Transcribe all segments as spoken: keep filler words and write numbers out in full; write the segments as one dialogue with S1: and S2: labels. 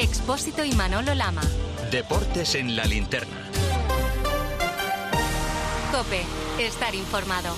S1: Expósito y Manolo Lama.
S2: Deportes en la linterna.
S1: COPE. Estar informado.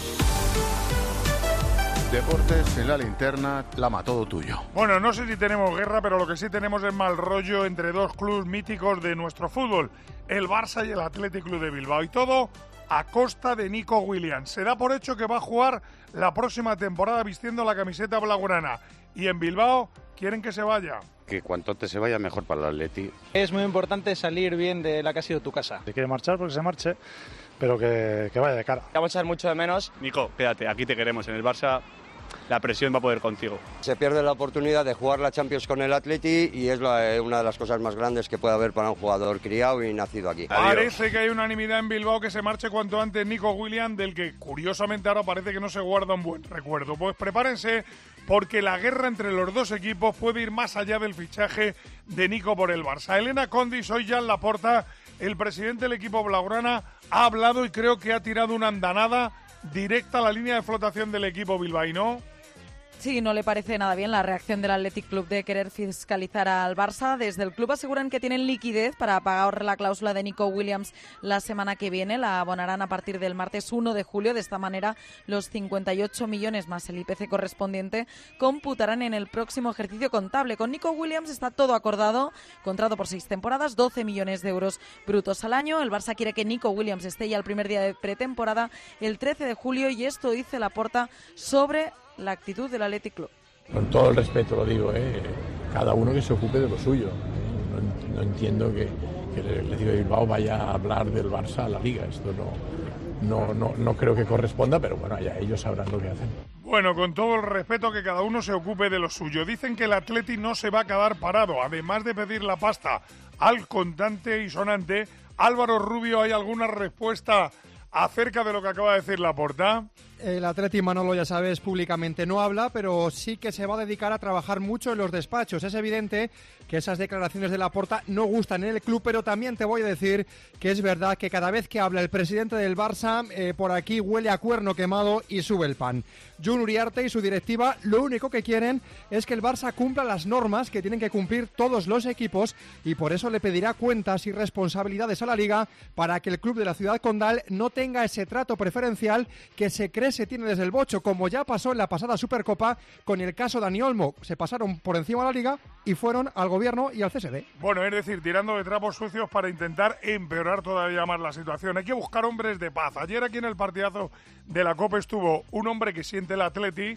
S3: Deportes en la linterna, Lama, todo tuyo.
S4: Bueno, no sé si tenemos guerra, pero lo que sí tenemos es mal rollo entre dos clubes míticos de nuestro fútbol, el Barça y el Athletic Club de Bilbao. Y todo a costa de Nico Williams. Se da por hecho que va a jugar la próxima temporada vistiendo la camiseta blaugrana. Y en Bilbao quieren que se vaya.
S5: Que cuanto antes se vaya, mejor para el Atleti.
S6: Es muy importante salir bien de la que ha sido tu casa.
S7: Si quiere marchar, porque se marche, pero que, que vaya de cara.
S6: Te vamos a echar mucho de menos.
S8: Nico, quédate, aquí te queremos. En el Barça la presión va a poder contigo.
S9: Se pierde la oportunidad de jugar la Champions con el Atleti y es la, una de las cosas más grandes que puede haber para un jugador criado y nacido aquí.
S4: Adiós. Parece que hay unanimidad en Bilbao que se marche cuanto antes Nico Williams, del que curiosamente ahora parece que no se guarda un buen recuerdo. Pues prepárense, porque la guerra entre los dos equipos puede ir más allá del fichaje de Nico por el Barça. Elena Condis, hoy Jan Laporta, el presidente del equipo blaugrana, ha hablado y creo que ha tirado una andanada directa a la línea de flotación del equipo bilbaíno.
S10: Sí, no le parece nada bien la reacción del Athletic Club de querer fiscalizar al Barça. Desde el club aseguran que tienen liquidez para pagar la cláusula de Nico Williams la semana que viene. La abonarán a partir del martes uno de julio. De esta manera, los cincuenta y ocho millones más el I P C correspondiente computarán en el próximo ejercicio contable. Con Nico Williams está todo acordado. Contrato por seis temporadas, doce millones de euros brutos al año. El Barça quiere que Nico Williams esté ya el primer día de pretemporada, el trece de julio, y esto dice Laporta sobre la actitud del Athletic Club.
S11: Con todo el respeto lo digo, ¿eh? Cada uno que se ocupe de lo suyo. No, no entiendo que, que el Athletic de Bilbao vaya a hablar del Barça a la Liga. Esto no, no, no, no creo que corresponda, pero bueno, ya ellos sabrán lo que hacen.
S4: Bueno, con todo el respeto, que cada uno se ocupe de lo suyo. Dicen que el Athletic no se va a quedar parado. Además de pedir la pasta al contante y sonante, Álvaro Rubio, ¿hay alguna respuesta acerca de lo que acaba de decir Laporta?
S12: El Athletic, Manolo, ya sabes, públicamente no habla, pero sí que se va a dedicar a trabajar mucho en los despachos. Es evidente que esas declaraciones de Laporta no gustan en el club, pero también te voy a decir que es verdad que cada vez que habla el presidente del Barça, eh, por aquí huele a cuerno quemado y sube el pan. Jun Uriarte y su directiva lo único que quieren es que el Barça cumpla las normas que tienen que cumplir todos los equipos, y por eso le pedirá cuentas y responsabilidades a la Liga para que el club de la ciudad condal no tenga ese trato preferencial que se cree se tiene desde el bocho, como ya pasó en la pasada Supercopa con el caso Dani Olmo. Se pasaron por encima de la Liga y fueron al gobierno y al C S D.
S4: Bueno, es decir, tirando de trapos sucios para intentar empeorar todavía más la situación. Hay que buscar hombres de paz. Ayer aquí en el partidazo de la Copa estuvo un hombre que siente el Atleti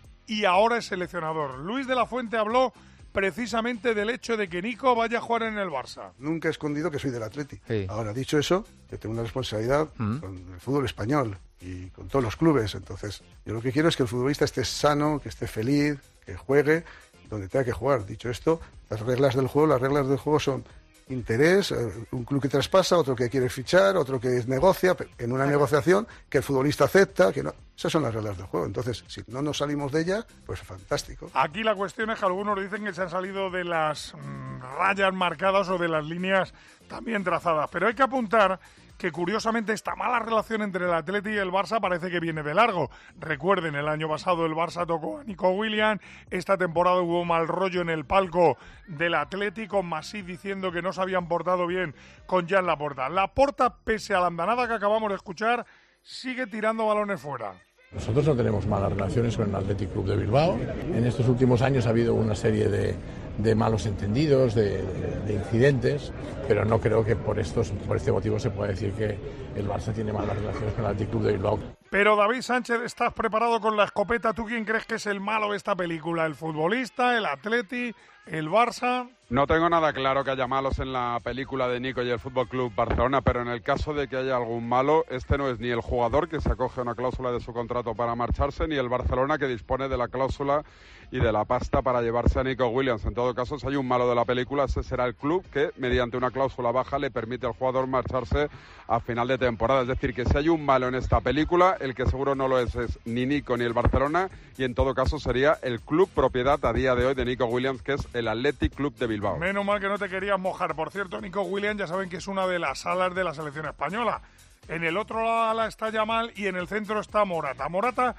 S4: y ahora es seleccionador. Luis de la Fuente habló precisamente del hecho de que Nico vaya a jugar en el Barça.
S13: Nunca he escondido que soy del Atleti.
S12: Sí.
S13: Ahora, dicho eso, que tengo una responsabilidad mm. con el fútbol español y con todos los clubes. Entonces, yo lo que quiero es que el futbolista esté sano, que esté feliz, que juegue donde tenga que jugar. Dicho esto, las reglas del juego, las reglas del juego son interés, un club que traspasa, otro que quiere fichar, otro que negocia, en una negociación que el futbolista acepta, que no. Esas son las reglas del juego. Entonces, si no nos salimos de ella, pues fantástico.
S4: Aquí la cuestión es que algunos dicen que se han salido de las mmm, rayas marcadas o de las líneas también trazadas. Pero hay que apuntar que curiosamente esta mala relación entre el Atleti y el Barça parece que viene de largo. Recuerden, el año pasado el Barça tocó a Nico Williams, esta temporada hubo mal rollo en el palco del Atleti, con Masip diciendo que no se habían portado bien con Jan Laporta. Laporta, pese a la andanada que acabamos de escuchar, sigue tirando balones fuera.
S11: Nosotros no tenemos malas relaciones con el Athletic Club de Bilbao. En estos últimos años ha habido una serie de, de malos entendidos, de, de, de incidentes, pero no creo que por estos por este motivo se pueda decir que el Barça tiene malas relaciones con el Athletic Club de Bilbao.
S4: Pero David Sánchez, ¿estás preparado con la escopeta? ¿Tú quién crees que es el malo de esta película? ¿El futbolista, el Atleti, el Barça?
S14: No tengo nada claro que haya malos en la película de Nico y el Fútbol Club Barcelona, pero en el caso de que haya algún malo, este no es ni el jugador que se acoge a una cláusula de su contrato para marcharse, ni el Barcelona que dispone de la cláusula y de la pasta para llevarse a Nico Williams. En todo caso, si hay un malo de la película, ese será el club que, mediante una cláusula baja, le permite al jugador marcharse a final de temporada. Es decir, que si hay un malo en esta película, el que seguro no lo es es ni Nico ni el Barcelona, y en todo caso sería el club propiedad a día de hoy de Nico Williams, que es el Athletic Club de Bilbao.
S4: Menos mal que no te querías mojar. Por cierto, Nico Williams ya saben que es una de las alas de la selección española. En el otro ala está Yamal y en el centro está Morata. Morata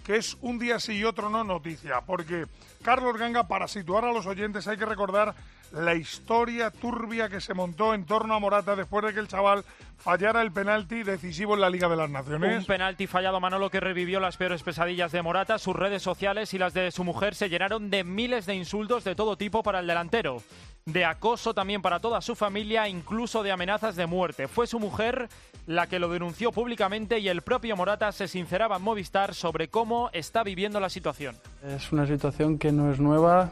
S4: que es un día sí y otro no noticia, porque Carlos Ganga, para situar a los oyentes, hay que recordar la historia turbia que se montó en torno a Morata después de que el chaval fallara el penalti decisivo en la Liga de las Naciones.
S15: Un penalti fallado, Manolo, que revivió las peores pesadillas de Morata. Sus redes sociales y las de su mujer se llenaron de miles de insultos de todo tipo para el delantero, de acoso también para toda su familia, incluso de amenazas de muerte. Fue su mujer la que lo denunció públicamente y el propio Morata se sinceraba en Movistar sobre cómo está viviendo la situación.
S16: Es una situación que no es nueva,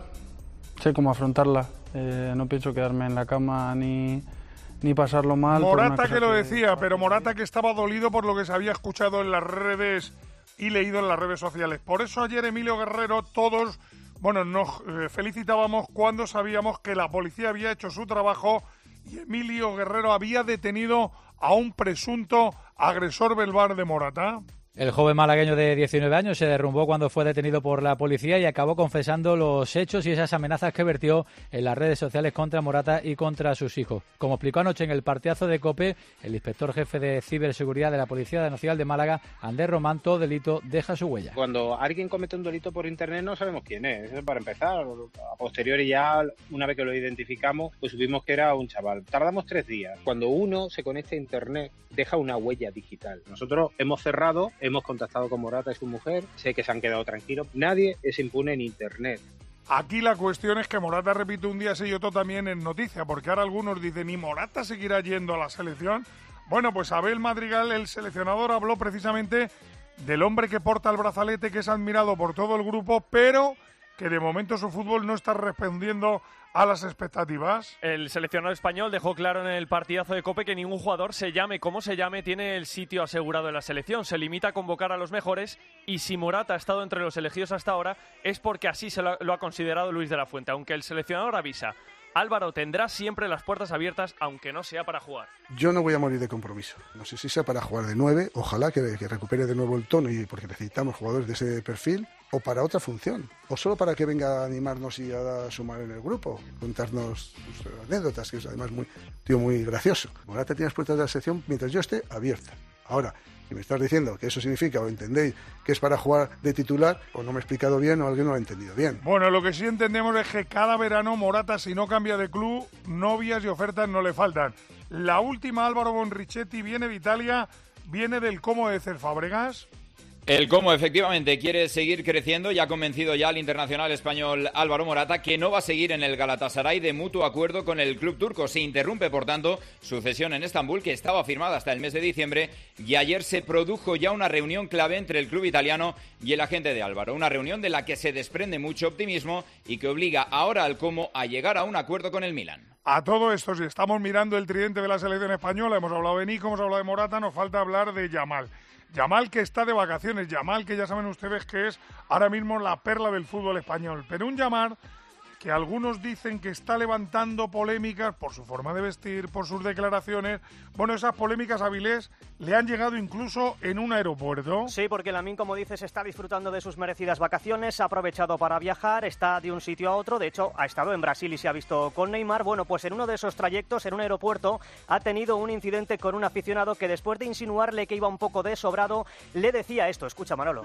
S16: sé cómo afrontarla. Eh, no pienso quedarme en la cama ni, ni pasarlo mal.
S4: Morata que lo que... decía, pero Morata que estaba dolido por lo que se había escuchado en las redes y leído en las redes sociales. Por eso ayer Emilio Guerrero, todos, bueno, nos eh, felicitábamos cuando sabíamos que la policía había hecho su trabajo y Emilio Guerrero había detenido a un presunto agresor verbal de Morata.
S17: El joven malagueño de diecinueve años se derrumbó cuando fue detenido por la policía y acabó confesando los hechos y esas amenazas que vertió en las redes sociales contra Morata y contra sus hijos. Como explicó anoche en el partidazo de COPE, el inspector jefe de ciberseguridad de la Policía Nacional de Málaga, Ander Román, todo delito deja su huella.
S18: Cuando alguien comete un delito por internet no sabemos quién es, eso es para empezar. A posteriori ya, una vez que lo identificamos, pues supimos que era un chaval. Tardamos tres días. Cuando uno se conecta a internet, deja una huella digital. Nosotros hemos cerrado, hemos contactado con Morata y su mujer, sé que se han quedado tranquilos. Nadie es impune en internet.
S4: Aquí la cuestión es que Morata repite un día sí y otro también en noticia, porque ahora algunos dicen, ¿y Morata seguirá yendo a la selección? Bueno, pues Abel Madrigal, el seleccionador, habló precisamente del hombre que porta el brazalete, que es admirado por todo el grupo, pero que de momento su fútbol no está respondiendo a las expectativas.
S15: El seleccionador español dejó claro en el partidazo de COPE que ningún jugador, se llame como se llame, tiene el sitio asegurado en la selección. Se limita a convocar a los mejores y si Morata ha estado entre los elegidos hasta ahora es porque así se lo, lo ha considerado Luis de la Fuente, aunque el seleccionador avisa: Álvaro tendrá siempre las puertas abiertas, aunque no sea para jugar.
S13: Yo no voy a morir de compromiso. No sé si sea para jugar de nueve, ojalá que, que recupere de nuevo el tono, y porque necesitamos jugadores de ese perfil, o para otra función, o solo para que venga a animarnos y a sumar en el grupo, contarnos sus anécdotas, que es además muy, tío, muy gracioso. Morata tiene las puertas de la sección mientras yo esté abierta. Ahora, si me estás diciendo que eso significa, o entendéis que es para jugar de titular, o no me he explicado bien o alguien no lo ha entendido bien.
S4: Bueno, lo que sí entendemos es que cada verano Morata, si no cambia de club, novias y ofertas no le faltan. La última, Álvaro Bonrichetti, viene de Italia, viene del Como de Cés Fábregas.
S19: El Como efectivamente quiere seguir creciendo y ha convencido ya al internacional español Álvaro Morata que no va a seguir en el Galatasaray de mutuo acuerdo con el club turco. Se interrumpe, por tanto, su cesión en Estambul, que estaba firmada hasta el mes de diciembre, y ayer se produjo ya una reunión clave entre el club italiano y el agente de Álvaro. Una reunión de la que se desprende mucho optimismo y que obliga ahora al Como a llegar a un acuerdo con el Milan.
S4: A todo esto, si estamos mirando el tridente de la selección española, hemos hablado de Nico, hemos hablado de Morata, nos falta hablar de Yamal. Yamal, que está de vacaciones, Yamal, que ya saben ustedes que es ahora mismo la perla del fútbol español, pero un Yamal que algunos dicen que está levantando polémicas por su forma de vestir, por sus declaraciones. Bueno, esas polémicas, Avilés, le han llegado incluso en un aeropuerto.
S20: Sí, porque Lamine, como dices, está disfrutando de sus merecidas vacaciones, ha aprovechado para viajar, está de un sitio a otro, de hecho ha estado en Brasil y se ha visto con Neymar. Bueno, pues en uno de esos trayectos, en un aeropuerto, ha tenido un incidente con un aficionado que después de insinuarle que iba un poco desobrado, le decía esto. Escucha, Manolo.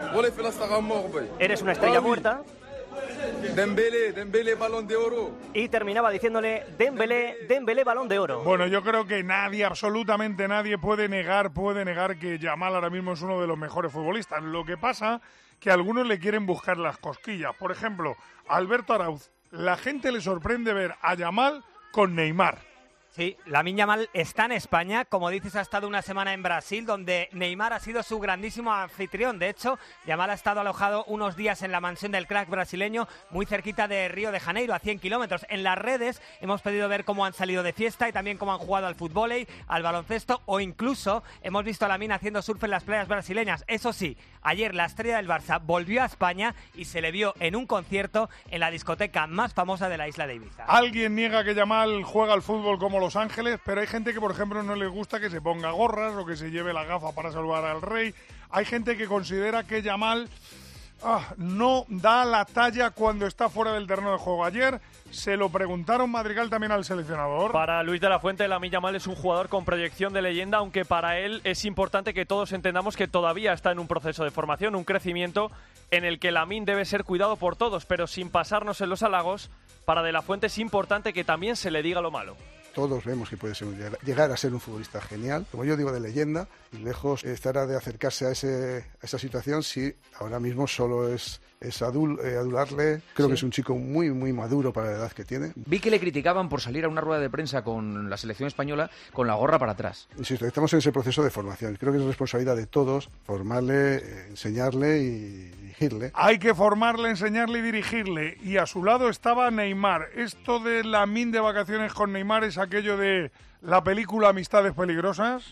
S20: Eres una estrella muerta.
S21: Dembélé, Dembélé, balón de oro.
S20: Y terminaba diciéndole, Dembélé, Dembélé, balón de oro.
S4: Bueno, yo creo que nadie, absolutamente nadie puede negar, puede negar que Yamal ahora mismo es uno de los mejores futbolistas. Lo que pasa que algunos le quieren buscar las cosquillas. Por ejemplo, Alberto Arauz, la gente le sorprende ver a Yamal con Neymar.
S22: Sí, Lamine Yamal está en España, como dices, ha estado una semana en Brasil, donde Neymar ha sido su grandísimo anfitrión. De hecho, Yamal ha estado alojado unos días en la mansión del crack brasileño, muy cerquita de Río de Janeiro, a cien kilómetros. En las redes hemos podido ver cómo han salido de fiesta y también cómo han jugado al fútbol, al baloncesto, o incluso hemos visto a Lamine haciendo surf en las playas brasileñas. Eso sí, ayer la estrella del Barça volvió a España y se le vio en un concierto en la discoteca más famosa de la isla de Ibiza.
S4: Alguien niega que Yamal juega al fútbol como Los Ángeles, pero hay gente que, por ejemplo, no les gusta que se ponga gorras o que se lleve la gafa para saludar al rey. Hay gente que considera que Yamal ah, no da la talla cuando está fuera del terreno de juego. Ayer se lo preguntaron Madrigal también al seleccionador.
S15: Para Luis de la Fuente, Lamine Yamal es un jugador con proyección de leyenda, aunque para él es importante que todos entendamos que todavía está en un proceso de formación, un crecimiento en el que Lamine debe ser cuidado por todos, pero sin pasarnos en los halagos. Para de la Fuente es importante que también se le diga lo malo.
S13: Todos vemos que puede ser, llegar a ser un futbolista genial, como yo digo, de leyenda, y lejos estará de acercarse a, ese, a esa situación si ahora mismo solo es, es adul, eh, adularle. Creo sí. que es un chico muy, muy maduro para la edad que tiene.
S1: Vi que le criticaban por salir a una rueda de prensa con la selección española con la gorra para atrás.
S13: Insisto, estamos en ese proceso de formación. Creo que es responsabilidad de todos formarle, eh, enseñarle y dirigirle.
S4: Hay que formarle, enseñarle y dirigirle. Y a su lado estaba Neymar. Esto de Lamine de vacaciones con Neymar es aquello de la película Amistades Peligrosas.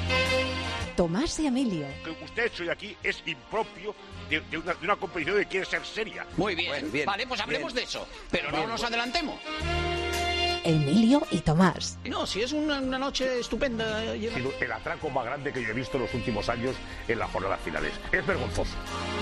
S2: Tomás y Emilio.
S23: Que usted hecho de aquí es impropio de, de, una, de una competición que quiere ser seria.
S24: Muy bien,
S23: bueno, bien
S24: vale, pues hablemos
S23: bien.
S24: de eso, pero
S23: Bien,
S24: no nos
S23: bueno.
S24: adelantemos.
S2: Emilio y Tomás.
S24: No, si es una, una noche estupenda.
S23: Sino el atraco más grande que yo he visto en los últimos años en las jornadas finales. Es vergonzoso.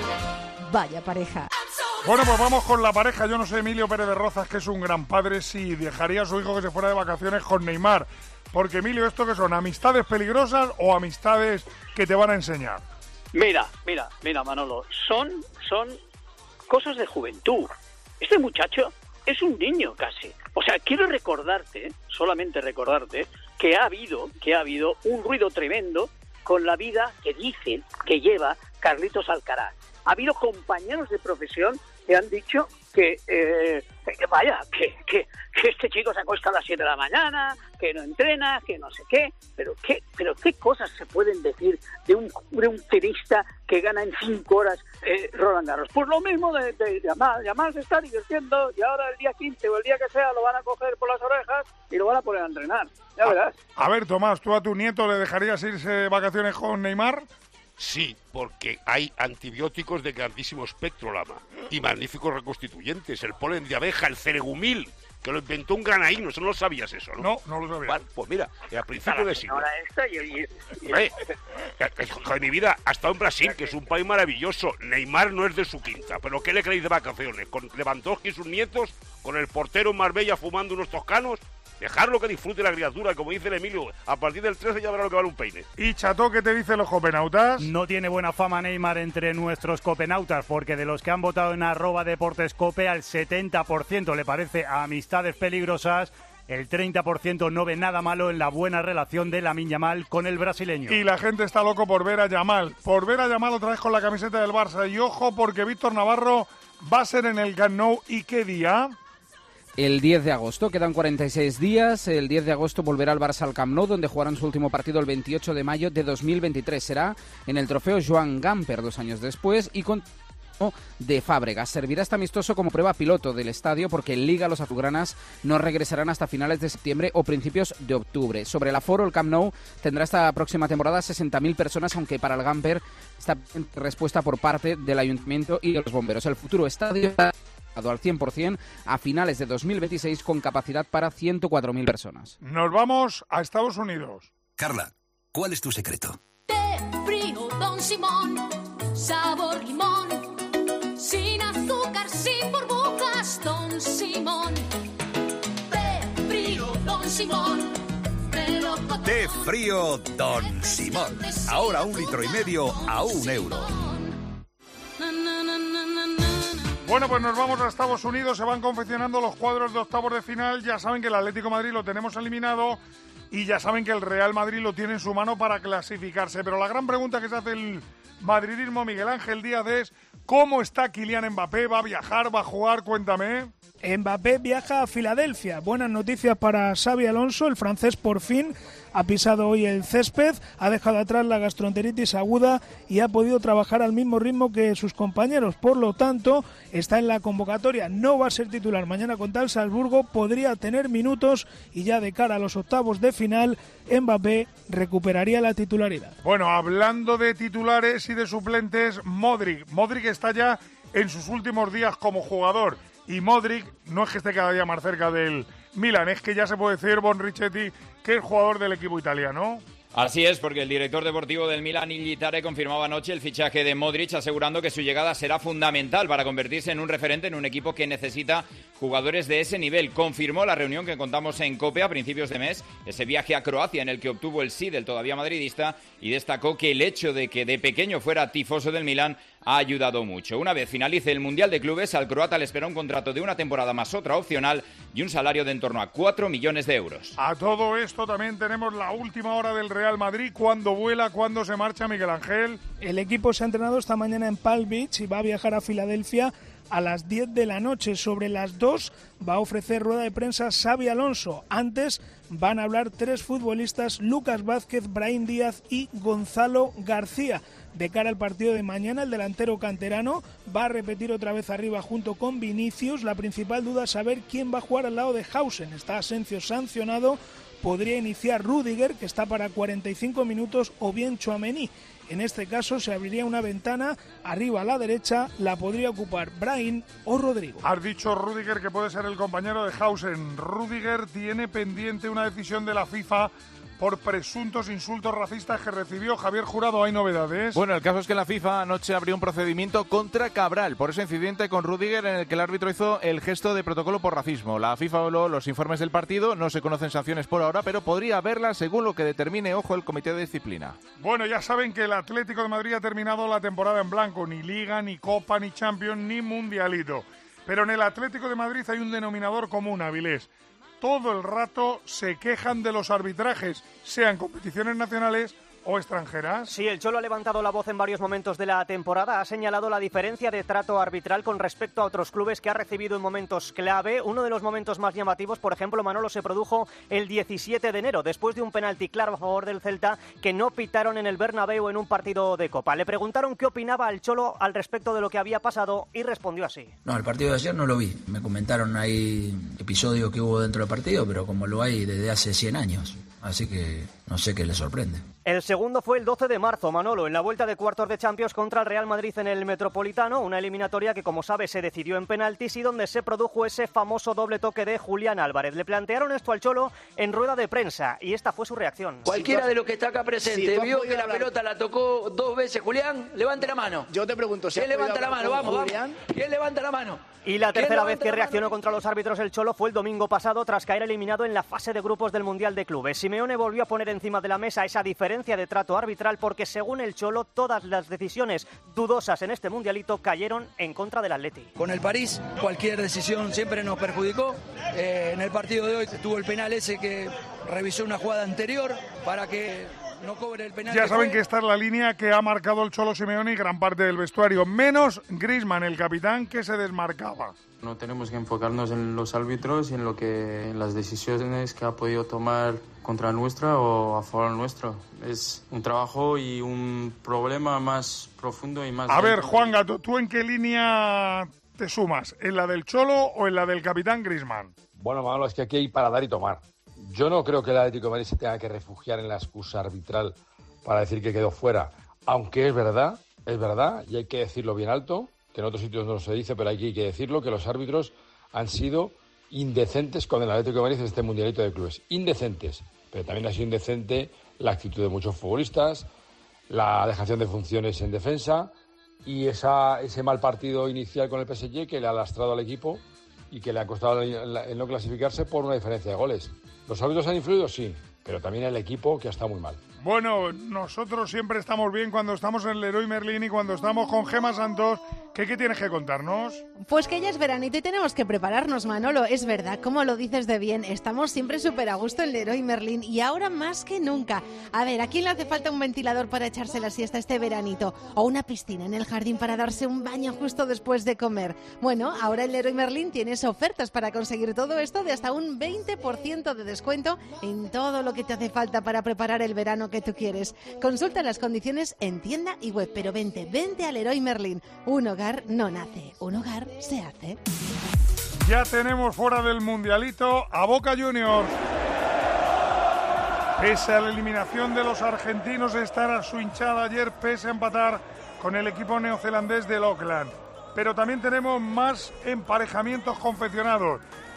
S2: Vaya pareja.
S4: Bueno, pues vamos con la pareja. Yo no sé, Emilio Pérez de Rozas, que es un gran padre, si dejaría a su hijo que se fuera de vacaciones con Neymar. Porque, Emilio, ¿esto qué son? ¿Amistades peligrosas o amistades que te van a enseñar?
S25: Mira, mira, mira, Manolo. Son, son cosas de juventud. Este muchacho es un niño casi. O sea, quiero recordarte, solamente recordarte, que ha habido, que ha habido un ruido tremendo con la vida que dicen que lleva Carlitos Alcaraz. Ha habido compañeros de profesión que han dicho que, eh, que vaya, que, que, que este chico se acuesta a las siete de la mañana, que no entrena, que no sé qué, pero qué, pero qué cosas se pueden decir de un, de un tenista que gana en cinco horas eh, Roland Garros. Pues lo mismo de, de Yamal. Yamal se está divirtiendo y ahora el día quince o el día que sea lo van a coger por las orejas y lo van a poner a entrenar. Ya verás.
S4: A, a ver, Tomás, ¿tú a tu nieto le dejarías irse de vacaciones con Neymar?
S23: Sí, porque hay antibióticos de grandísimo espectro, Lama, y magníficos reconstituyentes. El polen de abeja, el ceregumil, que lo inventó un granaíno. Eso no lo sabías, eso, ¿no?
S4: No, no lo sabía.
S23: Bueno, pues mira, a principio de siglo.
S25: Esta y, y, y...
S23: Eh, de mi vida, ha estado en Brasil, que es un país maravilloso. Neymar no es de su quinta, pero ¿qué le creéis de vacaciones? Con Lewandowski y sus nietos, con el portero en Marbella fumando unos toscanos. Dejarlo que disfrute la criatura, como dice el Emilio. A partir del trece ya verá lo que vale un peine.
S4: ¿Y Chato, qué te dicen los copenautas?
S26: No tiene buena fama Neymar entre nuestros copenautas, porque de los que han votado en arroba deportescope, al setenta por ciento le parece a amistades peligrosas. El treinta por ciento no ve nada malo en la buena relación de Lamine Yamal con el brasileño.
S4: Y la gente está loco por ver a Yamal. Por ver a Yamal otra vez con la camiseta del Barça. Y ojo, porque Víctor Navarro va a ser en el Camp Nou. ¿Y qué día?
S27: El diez de agosto, quedan cuarenta y seis días. El diez de agosto volverá el Barça al Camp Nou, donde jugarán su último partido el veintiocho de mayo de dos mil veintitrés. Será en el trofeo Joan Gamper, dos años después, y con de Fábregas. Servirá este amistoso como prueba piloto del estadio, porque en Liga los azulgranas no regresarán hasta finales de septiembre o principios de octubre. Sobre el aforo, el Camp Nou tendrá esta próxima temporada sesenta mil personas, aunque para el Gamper está respuesta por parte del Ayuntamiento y de los bomberos. El futuro estadio está al cien por ciento a finales de dos mil veintiséis con capacidad para ciento cuatro mil personas.
S4: Nos vamos a Estados Unidos.
S28: Carla, ¿cuál es tu secreto?
S29: Té frío Don Simón, sabor limón, sin azúcar, sin burbujas, Don Simón. Té frío Don Simón, melocotón.
S28: Té frío Don Simón. Ahora un litro y medio a un euro.
S29: Na, na, na, na, na, na.
S4: Bueno, pues nos vamos a Estados Unidos, se van confeccionando los cuadros de octavos de final. Ya saben que el Atlético de Madrid lo tenemos eliminado y ya saben que el Real Madrid lo tiene en su mano para clasificarse. Pero la gran pregunta que se hace el madridismo, Miguel Ángel Díaz, es ¿cómo está Kylian Mbappé? ¿Va a viajar? ¿Va a jugar? Cuéntame.
S30: Mbappé viaja a Filadelfia. Buenas noticias para Xabi Alonso. El francés por fin ha pisado hoy el césped, ha dejado atrás la gastroenteritis aguda y ha podido trabajar al mismo ritmo que sus compañeros. Por lo tanto, está en la convocatoria. No va a ser titular mañana contra el Salzburgo. Podría tener minutos y ya de cara a los octavos de final, Mbappé recuperaría la titularidad.
S4: Bueno, hablando de titulares y de suplentes, Modric. Modric está ya en sus últimos días como jugador. Y Modric no es que esté cada día más cerca del Milan, es que ya se puede decir, Bon Richetti, que es jugador del equipo italiano.
S19: Así es, porque el director deportivo del Milan, Ilitare, confirmaba anoche el fichaje de Modric, asegurando que su llegada será fundamental para convertirse en un referente en un equipo que necesita jugadores de ese nivel. Confirmó la reunión que contamos en COPE a principios de mes, ese viaje a Croacia en el que obtuvo el sí del todavía madridista, y destacó que el hecho de que de pequeño fuera tifoso del Milan ha ayudado mucho. Una vez finalice el Mundial de Clubes, al croata le espera un contrato de una temporada más otra opcional y un salario de en torno a cuatro millones de euros.
S4: A todo esto también tenemos la última hora del Real Madrid. ¿Cuándo vuela? ¿Cuándo se marcha, Miguel Ángel?
S30: El equipo se ha entrenado esta mañana en Palm Beach y va a viajar a Filadelfia a las diez de la noche. Sobre las dos va a ofrecer rueda de prensa Xabi Alonso. Antes van a hablar tres futbolistas: Lucas Vázquez, Brahim Díaz y Gonzalo García. De cara al partido de mañana, el delantero canterano va a repetir otra vez arriba junto con Vinicius. La principal duda es saber quién va a jugar al lado de Hausen. Está Asensio sancionado. Podría iniciar Rüdiger, que está para cuarenta y cinco minutos, o bien Tchouaméni. En este caso se abriría una ventana arriba a la derecha, la podría ocupar Brahim o Rodrigo.
S4: Has dicho Rüdiger, que puede ser el compañero de Hausen. Rüdiger tiene pendiente una decisión de la FIFA por presuntos insultos racistas que recibió. Javier Jurado, ¿hay novedades?
S3: Bueno, el caso es que la FIFA anoche abrió un procedimiento contra Cabral por ese incidente con Rüdiger en el que el árbitro hizo el gesto de protocolo por racismo. La FIFA habló los informes del partido, no se conocen sanciones por ahora, pero podría haberlas según lo que determine, ojo, el Comité de Disciplina.
S4: Bueno, ya saben que el Atlético de Madrid ha terminado la temporada en blanco, ni Liga, ni Copa, ni Champions, ni Mundialito. Pero en el Atlético de Madrid hay un denominador común, Avilés. Todo el rato se quejan de los arbitrajes, sean competiciones nacionales o extranjeras.
S20: Sí, el Cholo ha levantado la voz en varios momentos de la temporada, ha señalado la diferencia de trato arbitral con respecto a otros clubes que ha recibido en momentos clave. Uno de los momentos más llamativos, por ejemplo, Manolo, se produjo el diecisiete de enero, después de un penalti claro a favor del Celta que no pitaron en el Bernabéu en un partido de Copa. Le preguntaron qué opinaba al Cholo al respecto de lo que había pasado y respondió así.
S5: No, el partido de ayer no lo vi. Me comentaron ahí episodios que hubo dentro del partido, pero como lo hay desde hace cien años. Así que no sé qué le sorprende.
S20: El segundo fue el doce de marzo, Manolo, en la vuelta de cuartos de Champions contra el Real Madrid en el Metropolitano, una eliminatoria que, como sabe, se decidió en penaltis y donde se produjo ese famoso doble toque de Julián Álvarez. Le plantearon esto al Cholo en rueda de prensa y esta fue su reacción.
S6: Cualquiera de los que está acá presente si vio que la hablar... pelota la tocó dos veces Julián, levante la mano.
S24: Yo te pregunto, si
S6: ¿quién levanta la mano? Vamos, vamos. ¿Quién levanta la mano?
S20: Y la tercera vez que reaccionó contra los árbitros el Cholo fue el domingo pasado tras caer eliminado en la fase de grupos del Mundial de Clubes. Simeone volvió a poner encima de la mesa esa diferencia de trato arbitral porque, según el Cholo, todas las decisiones dudosas en este mundialito cayeron en contra del Atleti.
S6: Con el París, cualquier decisión siempre nos perjudicó. Eh, en el partido de hoy tuvo el penal ese que revisó una jugada anterior para que no cobre el penal.
S4: Ya
S6: que
S4: saben
S6: fue.
S4: que esta es la línea que ha marcado el Cholo Simeone y gran parte del vestuario, menos Griezmann, el capitán, que se desmarcaba.
S7: No tenemos que enfocarnos en los árbitros y en lo que en las decisiones que ha podido tomar contra nuestra o a favor nuestro. Es un trabajo y un problema más profundo y más...
S4: A ver, Juan Gato, ¿tú en qué línea te sumas? ¿En la del Cholo o en la del capitán Griezmann?
S8: Bueno, Manolo, es que aquí hay para dar y tomar. Yo no creo que el Atlético de Madrid se tenga que refugiar en la excusa arbitral para decir que quedó fuera. Aunque es verdad, es verdad, y hay que decirlo bien alto, que en otros sitios no se dice, pero hay que decirlo, que los árbitros han sido indecentes con el Atlético de Madrid en este mundialito de clubes. Indecentes. Pero también ha sido indecente la actitud de muchos futbolistas, la dejación de funciones en defensa y esa, ese mal partido inicial con el P S G que le ha lastrado al equipo y que le ha costado el no clasificarse por una diferencia de goles. ¿Los árbitros han influido? Sí, pero también el equipo, que ha estado muy mal.
S4: Bueno, nosotros siempre estamos bien cuando estamos en Leroy Merlin y cuando estamos con Gemma Santos. ¿Qué, qué tienes que contarnos?
S2: Pues que ya es veranito y tenemos que prepararnos, Manolo. Es verdad, como lo dices de bien, estamos siempre súper a gusto en Leroy Merlin y ahora más que nunca. A ver, ¿a quién le hace falta un ventilador para echarse la siesta este veranito? ¿O una piscina en el jardín para darse un baño justo después de comer? Bueno, ahora en Leroy Merlin tienes ofertas para conseguir todo esto de hasta un veinte por ciento de descuento en todo lo que te hace falta para preparar el verano que tú quieres. Consulta las condiciones en tienda y web, pero vente, vente a Leroy Merlin. Un hogar no nace, un hogar se hace.
S4: Ya tenemos fuera del mundialito a Boca Juniors. Pese a la eliminación de los argentinos, estar a su hinchada ayer, pese a empatar con el equipo neozelandés del Auckland. Pero también tenemos más emparejamientos confeccionados.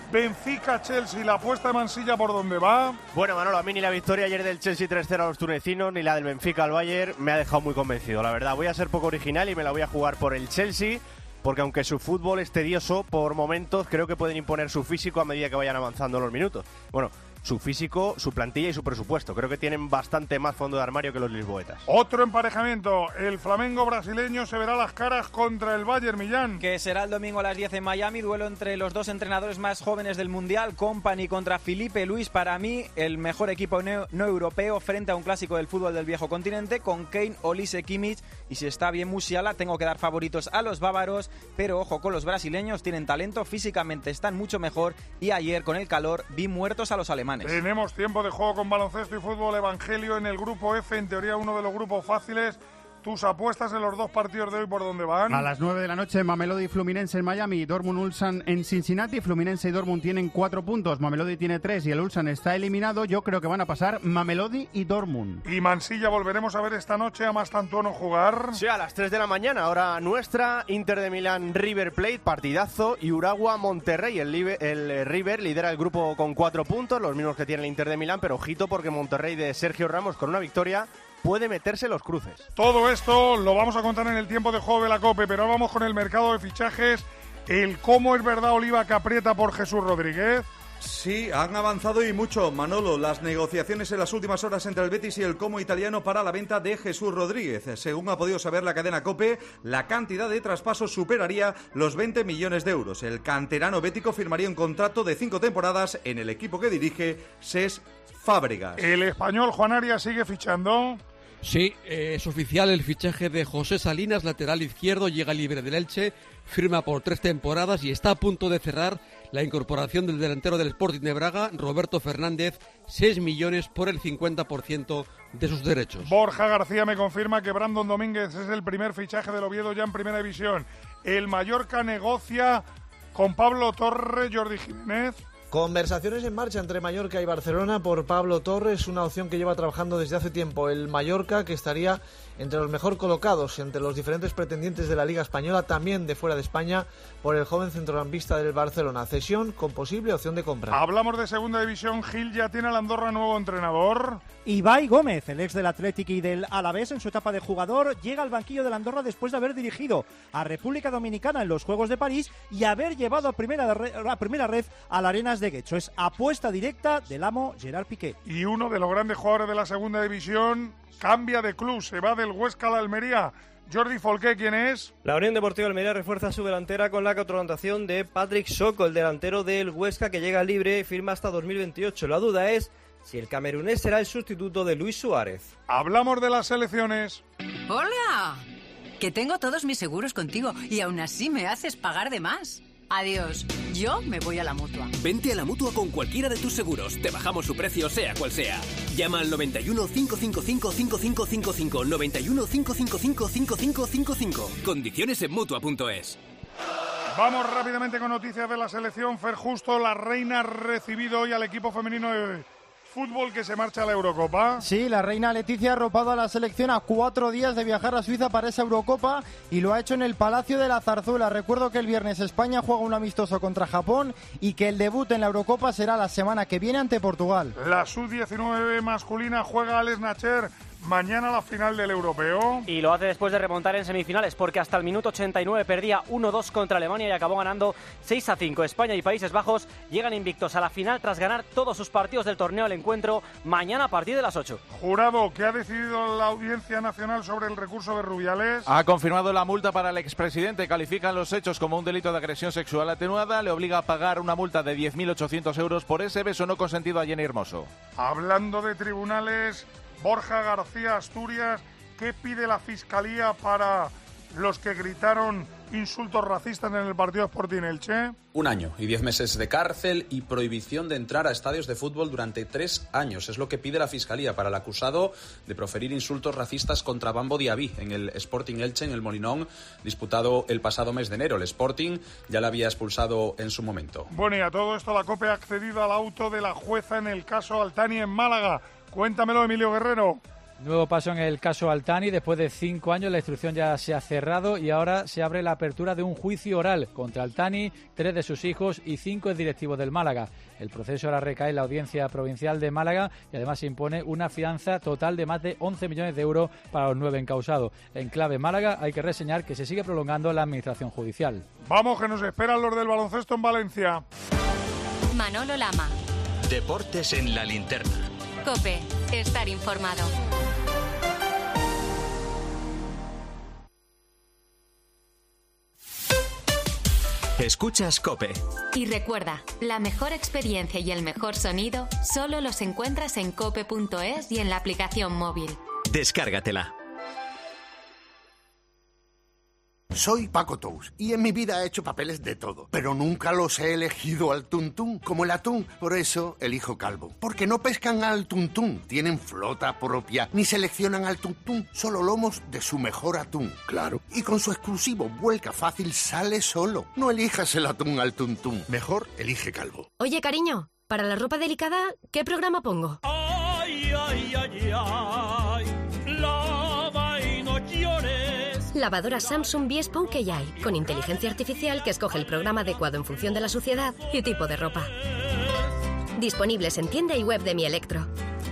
S4: Benfica-Chelsea, la apuesta de Mansilla, ¿por dónde va?
S9: Bueno, Manolo, a mí ni la victoria ayer del Chelsea tres cero a los tunecinos, ni la del Benfica al Bayern me ha dejado muy convencido, la verdad. Voy a ser poco original y me la voy a jugar por el Chelsea, porque aunque su fútbol es tedioso por momentos, creo que pueden imponer su físico a medida que vayan avanzando los minutos. Bueno, su físico, su plantilla y su presupuesto. Creo que tienen bastante más fondo de armario que los lisboetas.
S4: Otro emparejamiento. El Flamengo brasileño se verá las caras contra el Bayern Millán.
S10: Que será el domingo a las diez en Miami. Duelo entre los dos entrenadores más jóvenes del Mundial. Kompany contra Felipe Luis. Para mí, el mejor equipo no, no europeo frente a un clásico del fútbol del viejo continente. Con Kane, Olise, Kimmich. Y si está bien Musiala, tengo que dar favoritos a los bávaros. Pero ojo con los brasileños. Tienen talento. Físicamente están mucho mejor. Y ayer, con el calor, vi muertos a los alemanes.
S4: Tenemos tiempo de juego con baloncesto y fútbol. Evangelio en el grupo F, en teoría uno de los grupos fáciles. Tus apuestas en los dos partidos de hoy, ¿por dónde van?
S11: A las nueve de la noche, Mamelodi y Fluminense en Miami, Dortmund Ulsan en Cincinnati. Fluminense y Dortmund tienen cuatro puntos, Mamelodi tiene tres y el Ulsan está eliminado. Yo creo que van a pasar Mamelodi y Dortmund.
S4: Y Mansilla, volveremos a ver esta noche a Mastantuono jugar.
S9: Sí, a las tres de la mañana, hora nuestra. Inter de Milán, River Plate, partidazo. Y Uragua, Monterrey. El, el River lidera el grupo con cuatro puntos, los mismos que tiene el Inter de Milán, pero ojito porque Monterrey de Sergio Ramos con una victoria puede meterse los cruces.
S4: Todo esto lo vamos a contar en el tiempo de juego de la COPE, pero ahora vamos con el mercado de fichajes. El cómo es verdad, Oliva, que aprieta por Jesús Rodríguez.
S12: Sí, han avanzado y mucho, Manolo, las negociaciones en las últimas horas entre el Betis y el Como italiano para la venta de Jesús Rodríguez. Según ha podido saber la cadena COPE, la cantidad de traspasos superaría los veinte millones de euros. El canterano bético firmaría un contrato de cinco temporadas en el equipo que dirige Cesc Fábregas.
S4: El español Juan Arias sigue fichando.
S14: Sí, eh, es oficial el fichaje de José Salinas, lateral izquierdo, llega libre del Elche, firma por tres temporadas y está a punto de cerrar la incorporación del delantero del Sporting de Braga, Roberto Fernández, seis millones por el cincuenta por ciento de sus derechos.
S4: Borja García me confirma que Brandon Domínguez es el primer fichaje del Oviedo ya en Primera División. El Mallorca negocia con Pablo Torre, Jordi Jiménez.
S16: Conversaciones en marcha entre Mallorca y Barcelona por Pablo Torres, una opción que lleva trabajando desde hace tiempo el Mallorca, que estaría entre los mejor colocados entre los diferentes pretendientes de la Liga Española, también de fuera de España, por el joven centrocampista del Barcelona. Cesión con posible opción de compra.
S4: Hablamos de Segunda División. Gil ya tiene al Andorra nuevo entrenador.
S17: Ibai Gómez, el ex del Athletic y del Alavés en su etapa de jugador, llega al banquillo del Andorra después de haber dirigido a República Dominicana en los Juegos de París y haber llevado a primera, a primera red al Arenas de Guecho. Es apuesta directa del amo Gerard Piqué.
S4: Y uno de los grandes jugadores de la Segunda División cambia de club, se va del Huesca a la Almería. Jordi Folqué, ¿quién es?
S18: La Unión Deportiva Almería refuerza su delantera con la contratación de Patrick Soko, el delantero del Huesca, que llega libre y firma hasta dos mil veintiocho. La duda es si el camerunés será el sustituto de Luis Suárez.
S4: Hablamos de las selecciones.
S21: ¡Hola! Que tengo todos mis seguros contigo y aún así me haces pagar de más. Adiós, yo me voy a la Mutua.
S22: Vente a la Mutua con cualquiera de tus seguros. Te bajamos su precio sea cual sea. Llama al noventa y uno, cinco cinco cinco, cinco cinco cinco cinco, noventa y uno, cinco cinco cinco, cinco cinco cinco cinco. Condiciones en Mutua punto es.
S4: Vamos rápidamente con noticias de la selección. Fer Justo, la reina, ha recibido hoy al equipo femenino de fútbol que se marcha a la Eurocopa.
S31: Sí, la reina Leticia ha arropado a la selección a cuatro días de viajar a Suiza para esa Eurocopa y lo ha hecho en el Palacio de la Zarzuela. Recuerdo que el viernes España juega un amistoso contra Japón y que el debut en la Eurocopa será la semana que viene ante Portugal.
S4: La sub diecinueve masculina juega Alex Nacher mañana la final del Europeo.
S20: Y lo hace después de remontar en semifinales, porque hasta el minuto ochenta y nueve perdía uno dos contra Alemania y acabó ganando seis a cinco. España y Países Bajos llegan invictos a la final tras ganar todos sus partidos del torneo. El encuentro mañana a partir de las ocho.
S4: Jurado, ¿qué ha decidido la Audiencia Nacional sobre el recurso de Rubiales?
S3: Ha confirmado la multa para el expresidente. Califican los hechos como un delito de agresión sexual atenuada. Le obliga a pagar una multa de diez mil ochocientos euros por ese beso no consentido a Jenny Hermoso.
S4: Hablando de tribunales, Borja García, Asturias, ¿qué pide la Fiscalía para los que gritaron insultos racistas en el partido Sporting Elche?
S32: Un año y diez meses de cárcel y prohibición de entrar a estadios de fútbol durante tres años. Es lo que pide la Fiscalía para el acusado de proferir insultos racistas contra Bambo Diaby en el Sporting Elche, en el Molinón, disputado el pasado mes de enero. El Sporting ya la había expulsado en su momento.
S4: Bueno, y a todo esto la COPE ha accedido al auto de la jueza en el caso Altani en Málaga. Cuéntamelo, Emilio Guerrero.
S1: Nuevo paso en el caso Altani. Después de cinco años la instrucción ya se ha cerrado y ahora se abre la apertura de un juicio oral contra Altani, tres de sus hijos y cinco exdirectivos del Málaga. El proceso ahora recae en la Audiencia Provincial de Málaga y además se impone una fianza total de más de once millones de euros para los nueve encausados. En clave Málaga hay que reseñar que se sigue prolongando la administración judicial.
S4: Vamos, que nos esperan los del baloncesto en Valencia.
S5: Manolo Lama.
S22: Deportes en la linterna.
S5: COPE. Estar informado.
S22: Escuchas COPE.
S5: Y recuerda, la mejor experiencia y el mejor sonido solo los encuentras en cope punto es y en la aplicación móvil.
S22: Descárgatela.
S13: Soy Paco Tous y en mi vida he hecho papeles de todo, pero nunca los he elegido al tuntún, como el atún. Por eso elijo Calvo, porque no pescan al tuntún, tienen flota propia, ni seleccionan al tuntún, solo lomos de su mejor atún, claro. Y con su exclusivo vuelca fácil sale solo. No elijas el atún al tuntún, mejor elige Calvo.
S5: Oye, cariño, para la ropa delicada, ¿qué programa pongo?
S15: Ay, ay, ay, ay, lava y no llores.
S5: Lavadora Samsung V-Spon K I, con inteligencia artificial que escoge el programa adecuado en función de la suciedad y tipo de ropa. Disponibles en tienda y web de Mi Electro.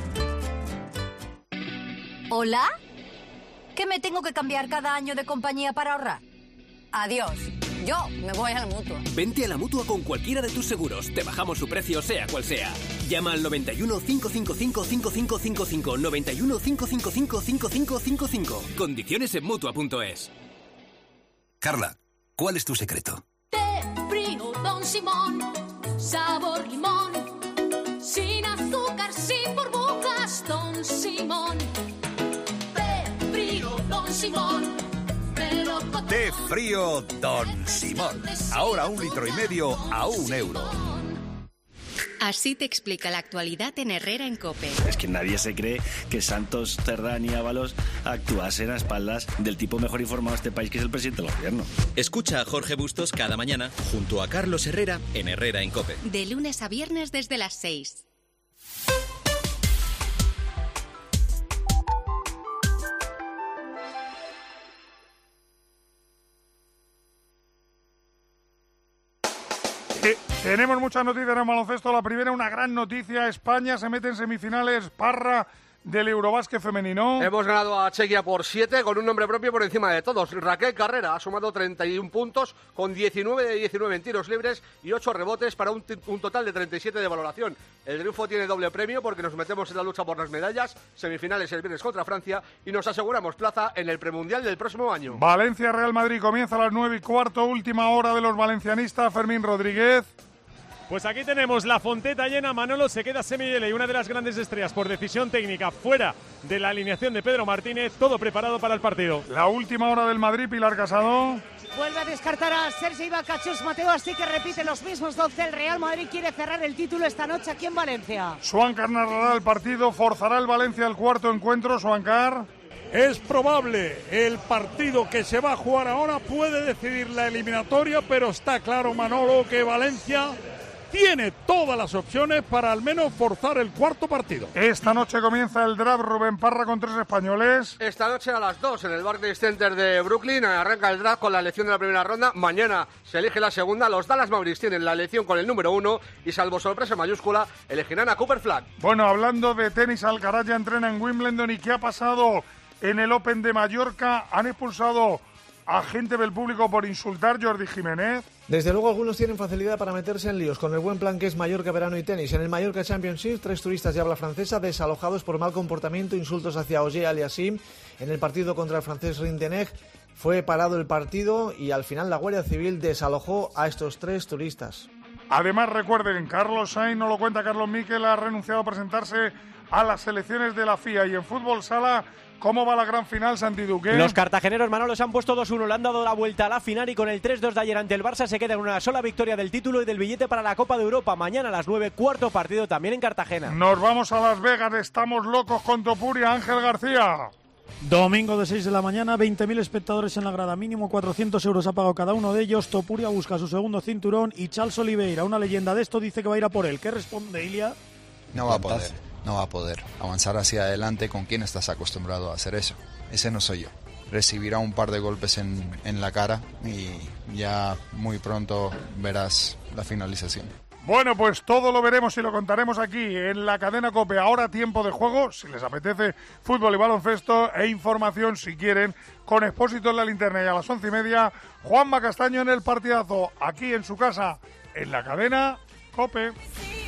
S21: ¿Hola? ¿Que me tengo que cambiar cada año de compañía para ahorrar? Adiós. Yo me voy a la Mutua.
S22: Vente a la Mutua con cualquiera de tus seguros. Te bajamos su precio, sea cual sea. Llama al noventa y uno, cinco cinco cinco, cinco cinco cinco cinco, noventa y uno, cinco cinco cinco, cinco cinco cinco cinco. Condiciones en Mutua punto es. Carla, ¿cuál es tu secreto?
S5: Té frío Don Simón, sabor limón, sin azúcar, sin burbujas, Don Simón. Té frío Don Simón.
S22: Té frío Don Simón. Ahora un litro y medio a un euro.
S5: Así te explica la actualidad en Herrera en COPE.
S19: Es que nadie se cree que Santos, Cerdán y Ábalos actuasen a espaldas del tipo mejor informado de este país, que es el presidente del gobierno.
S22: Escucha a Jorge Bustos cada mañana junto a Carlos Herrera en Herrera en COPE.
S5: De lunes a viernes desde las seis.
S4: Eh, tenemos muchas noticias en el baloncesto. La primera, una gran noticia. España se mete en semifinales. Parra del Eurobásquet femenino.
S23: Hemos ganado a Chequia por siete, con un nombre propio por encima de todos. Raquel Carrera ha sumado treinta y un puntos, con diecinueve de diecinueve en tiros libres y ocho rebotes para un, un total de treinta y siete de valoración. El triunfo tiene doble premio porque nos metemos en la lucha por las medallas, semifinales el viernes contra Francia, y nos aseguramos plaza en el premundial del próximo año.
S4: Valencia-Real Madrid comienza a las nueve y cuarto, última hora de los valencianistas. Fermín Rodríguez.
S25: Pues aquí tenemos la fonteta llena. Manolo, se queda Semillele y una de las grandes estrellas por decisión técnica fuera de la alineación de Pedro Martínez. Todo preparado para el partido.
S4: La última hora del Madrid, Pilar Casado.
S26: Vuelve a descartar a Sergi Ibaka, Chus Mateo, así que repite los mismos doce. El Real Madrid quiere cerrar el título esta noche aquí en Valencia.
S4: Suancar narrará el partido. Forzará el Valencia al cuarto encuentro. Suancar.
S27: Es probable, el partido que se va a jugar ahora puede decidir la eliminatoria, pero está claro, Manolo, que Valencia tiene todas las opciones para al menos forzar el cuarto partido.
S4: Esta noche comienza el draft. Rubén Parra con tres españoles.
S23: Esta noche a las dos en el Barclays Center de Brooklyn arranca el draft con la elección de la primera ronda. Mañana se elige la segunda. Los Dallas Mavericks tienen la elección con el número uno y, salvo sorpresa mayúscula, elegirán a Cooper Flag.
S4: Bueno, hablando de tenis, Alcaraz ya entrena en Wimbledon. ¿Y qué ha pasado en el Open de Mallorca? Han expulsado a gente del público por insultar. Jordi Jiménez.
S16: Desde luego algunos tienen facilidad para meterse en líos con el buen plan que es Mallorca, verano y tenis. En el Mallorca Championship, tres turistas de habla francesa desalojados por mal comportamiento, insultos hacia Ogier Aliassime. En el partido contra el francés Rinteneg fue parado el partido y al final la Guardia Civil desalojó a estos tres turistas.
S4: Además, recuerden, Carlos Sainz, no lo cuenta Carlos Miquel, ha renunciado a presentarse a las selecciones de la F I A. Y en fútbol sala, ¿cómo va la gran final, Santi Duque?
S10: Los cartageneros, Manolo, se han puesto dos uno, le han dado la vuelta a la final y con el tres dos de ayer ante el Barça se queda en una sola victoria del título y del billete para la Copa de Europa. Mañana a las nueve, cuarto partido también en Cartagena.
S4: Nos vamos a Las Vegas, estamos locos con Topuria. Ángel García.
S17: Domingo de seis de la mañana, veinte mil espectadores en la grada, mínimo cuatrocientos euros ha pagado cada uno de ellos. Topuria busca su segundo cinturón y Charles Oliveira, una leyenda de esto, dice que va a ir a por él. ¿Qué responde Ilia?
S28: No va a poder.
S2: no va a poder avanzar hacia adelante con quien estás acostumbrado a hacer eso. Ese no soy yo. Recibirá un par de golpes en, en la cara y ya muy pronto verás la finalización.
S4: Bueno, pues todo lo veremos y lo contaremos aquí en la cadena COPE. Ahora tiempo de juego, si les apetece fútbol y baloncesto, e información si quieren con Expósito en la Linterna. Y a las once y media, Juanma Castaño en el partidazo, aquí en su casa, en la cadena COPE.